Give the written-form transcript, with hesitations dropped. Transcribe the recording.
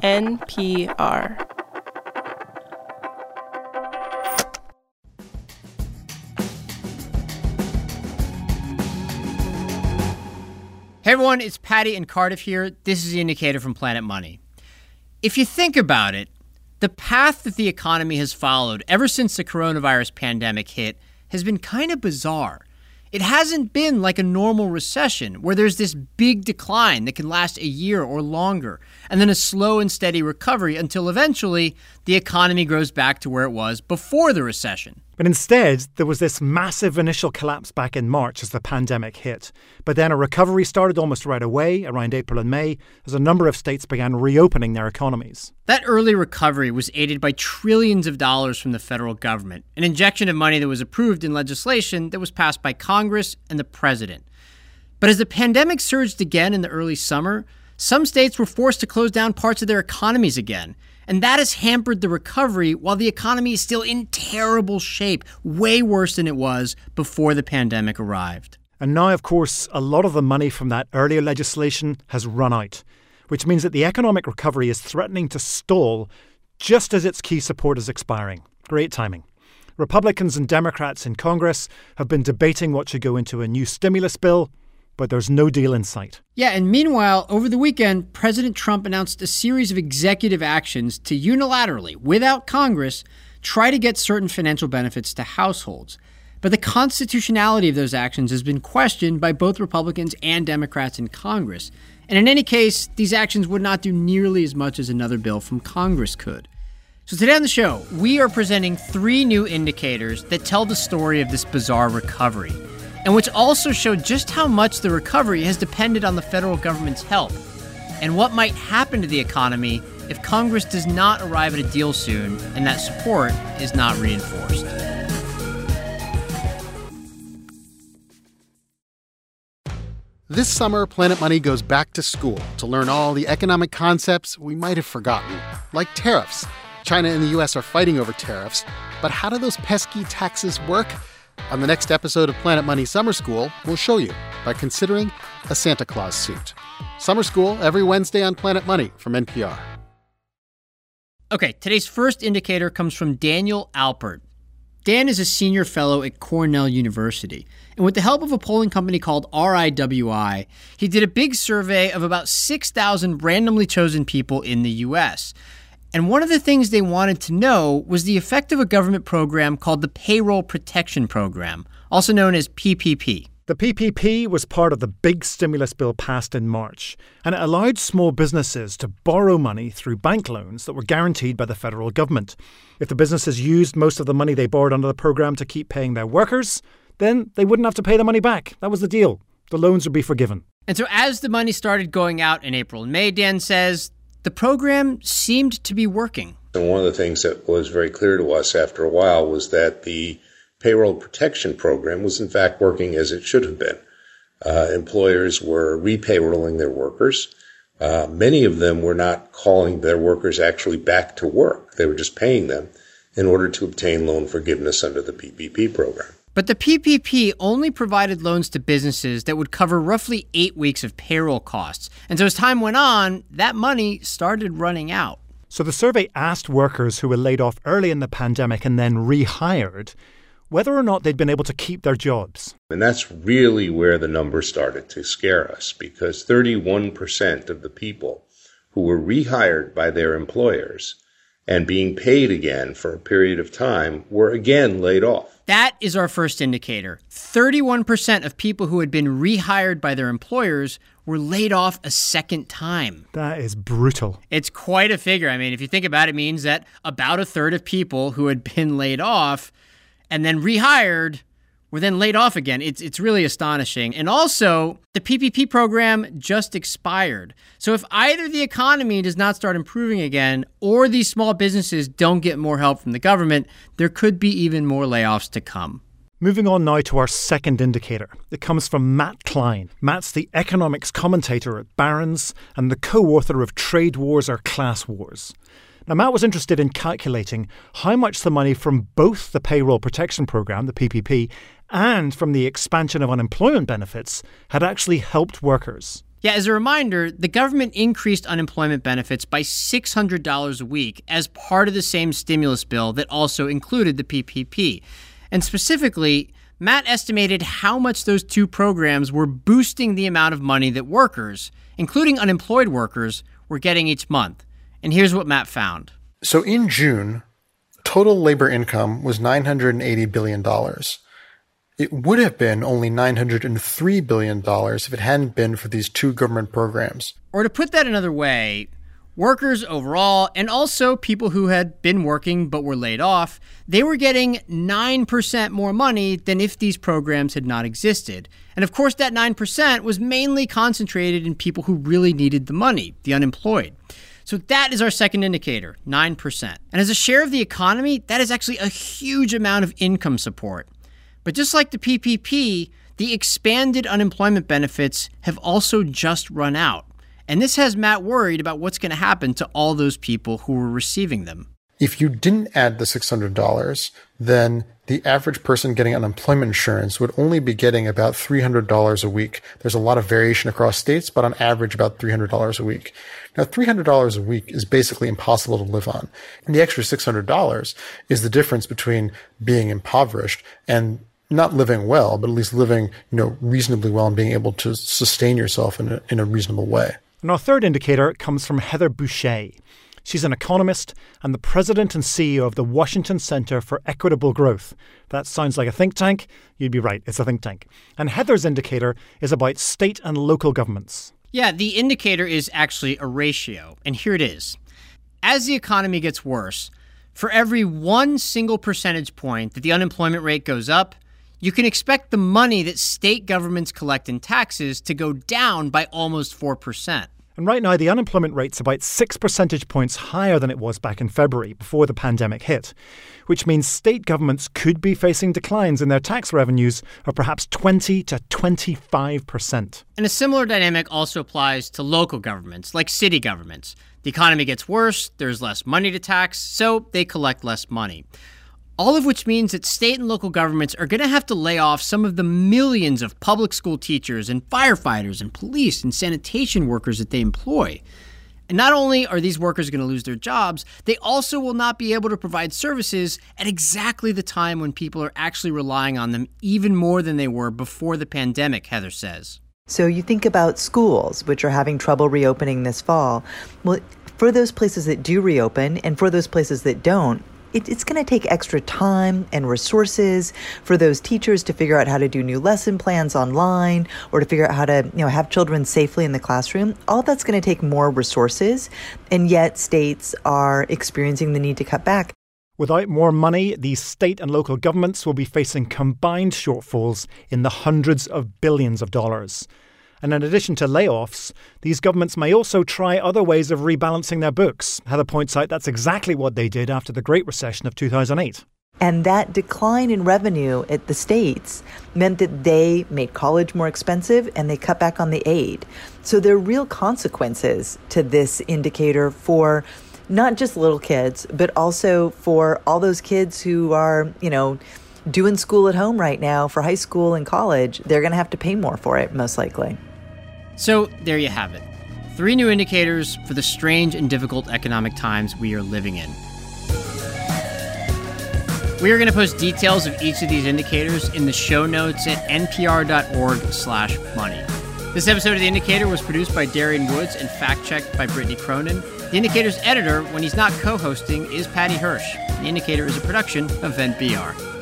NPR. Hey everyone, it's Patty and Cardiff here. This is The Indicator from Planet Money. If you think about it, the path that the economy has followed ever since the coronavirus pandemic hit has been kind of bizarre. It hasn't been like a normal recession where there's this big decline that can last a year or longer, and then a slow and steady recovery until eventually the economy grows back to where it was before the recession. But instead, there was this massive initial collapse back in March as the pandemic hit. But then a recovery started almost right away, around April and May, as a number of states began reopening their economies. That early recovery was aided by trillions of dollars from the federal government, an injection of money that was approved in legislation that was passed by Congress and the president. But as the pandemic surged again in the early summer, some states were forced to close down parts of their economies again. And that has hampered the recovery while the economy is still in terrible shape, way worse than it was before the pandemic arrived. And now, of course, a lot of the money from that earlier legislation has run out, which means that the economic recovery is threatening to stall just as its key support is expiring. Great timing. Republicans and Democrats in Congress have been debating what should go into a new stimulus bill, but there's no deal in sight. Yeah, and meanwhile, over the weekend, President Trump announced a series of executive actions to unilaterally, without Congress, try to get certain financial benefits to households. But the constitutionality of those actions has been questioned by both Republicans and Democrats in Congress. And in any case, these actions would not do nearly as much as another bill from Congress could. So today on the show, we are presenting 3 new indicators that tell the story of this bizarre recovery, and which also show just how much the recovery has depended on the federal government's help, and what might happen to the economy if Congress does not arrive at a deal soon and that support is not reinforced. This summer, Planet Money goes back to school to learn all the economic concepts we might have forgotten, like tariffs. China and the U.S. are fighting over tariffs, but how do those pesky taxes work? On the next episode of Planet Money Summer School, we'll show you by considering a Santa Claus suit. Summer School every Wednesday on Planet Money from NPR. Okay, today's first indicator comes from Daniel Alpert. Dan is a senior fellow at Cornell University. And with the help of a polling company called RIWI, he did a big survey of about 6,000 randomly chosen people in the U.S. And one of the things they wanted to know was the effect of a government program called the Payroll Protection Program, also known as PPP. The PPP was part of the big stimulus bill passed in March, and it allowed small businesses to borrow money through bank loans that were guaranteed by the federal government. If the businesses used most of the money they borrowed under the program to keep paying their workers, then they wouldn't have to pay the money back. That was the deal. The loans would be forgiven. And so as the money started going out in April and May, Dan says, the program seemed to be working. And one of the things that was very clear to us after a while was that the Payroll Protection Program was in fact working as it should have been. Employers were repayrolling their workers. Many of them were not calling their workers actually back to work. They were just paying them in order to obtain loan forgiveness under the PPP program. But the PPP only provided loans to businesses that would cover roughly 8 weeks of payroll costs. And so as time went on, that money started running out. So the survey asked workers who were laid off early in the pandemic and then rehired whether or not they'd been able to keep their jobs. And that's really where the numbers started to scare us, because 31% of the people who were rehired by their employers and being paid again for a period of time were again laid off. That is our first indicator. 31% of people who had been rehired by their employers were laid off a second time. That is brutal. It's quite a figure. I mean, if you think about it, it means that about a third of people who had been laid off and then rehired were then laid off again. It's really astonishing. And also, the PPP program just expired. So if either the economy does not start improving again or these small businesses don't get more help from the government, there could be even more layoffs to come. Moving on now to our second indicator. It comes from Matt Klein. Matt's the economics commentator at Barron's and the co-author of Trade Wars or Class Wars. Now, Matt was interested in calculating how much the money from both the Payroll Protection Program, the PPP, and from the expansion of unemployment benefits had actually helped workers. Yeah, as a reminder, the government increased unemployment benefits by $600 a week as part of the same stimulus bill that also included the PPP. And specifically, Matt estimated how much those two programs were boosting the amount of money that workers, including unemployed workers, were getting each month. And here's what Matt found. So in June, total labor income was $980 billion. It would have been only $903 billion if it hadn't been for these two government programs. Or to put that another way, workers overall, and also people who had been working but were laid off, they were getting 9% more money than if these programs had not existed. And of course, that 9% was mainly concentrated in people who really needed the money, the unemployed. So that is our second indicator, 9%. And as a share of the economy, that is actually a huge amount of income support. But just like the PPP, the expanded unemployment benefits have also just run out. And this has Matt worried about what's going to happen to all those people who were receiving them. If you didn't add the $600, then the average person getting unemployment insurance would only be getting about $300 a week. There's a lot of variation across states, but on average about $300 a week. Now, $300 a week is basically impossible to live on. And the extra $600 is the difference between being impoverished and not living well, but at least living, reasonably well and being able to sustain yourself in a reasonable way. And our third indicator comes from Heather Boushey. She's an economist and the president and CEO of the Washington Center for Equitable Growth. That sounds like a think tank. You'd be right, it's a think tank. And Heather's indicator is about state and local governments. Yeah, the indicator is actually a ratio, and here it is. As the economy gets worse, for every one single percentage point that the unemployment rate goes up, you can expect the money that state governments collect in taxes to go down by almost 4%. And right now, the unemployment rate's about 6 percentage points higher than it was back in February, before the pandemic hit, which means state governments could be facing declines in their tax revenues of perhaps 20 to 25%. And a similar dynamic also applies to local governments, like city governments. The economy gets worse, there's less money to tax, so they collect less money. All of which means that state and local governments are going to have to lay off some of the millions of public school teachers and firefighters and police and sanitation workers that they employ. And not only are these workers going to lose their jobs, they also will not be able to provide services at exactly the time when people are actually relying on them even more than they were before the pandemic, Heather says. So you think about schools, which are having trouble reopening this fall. Well, for those places that do reopen and for those places that don't, it's going to take extra time and resources for those teachers to figure out how to do new lesson plans online or to figure out how to, have children safely in the classroom. All that's going to take more resources, and yet states are experiencing the need to cut back. Without more money, these state and local governments will be facing combined shortfalls in the hundreds of billions of dollars. And in addition to layoffs, these governments may also try other ways of rebalancing their books. Heather points out that's exactly what they did after the Great Recession of 2008. And that decline in revenue at the states meant that they made college more expensive and they cut back on the aid. So there are real consequences to this indicator for not just little kids, but also for all those kids who are, doing school at home right now for high school and college. They're going to have to pay more for it, most likely. So there you have it. 3 new indicators for the strange and difficult economic times we are living in. We are going to post details of each of these indicators in the show notes at npr.org/money. This episode of The Indicator was produced by Darian Woods and fact-checked by Brittany Cronin. The Indicator's editor, when he's not co-hosting, is Patty Hirsch. The Indicator is a production of NPR.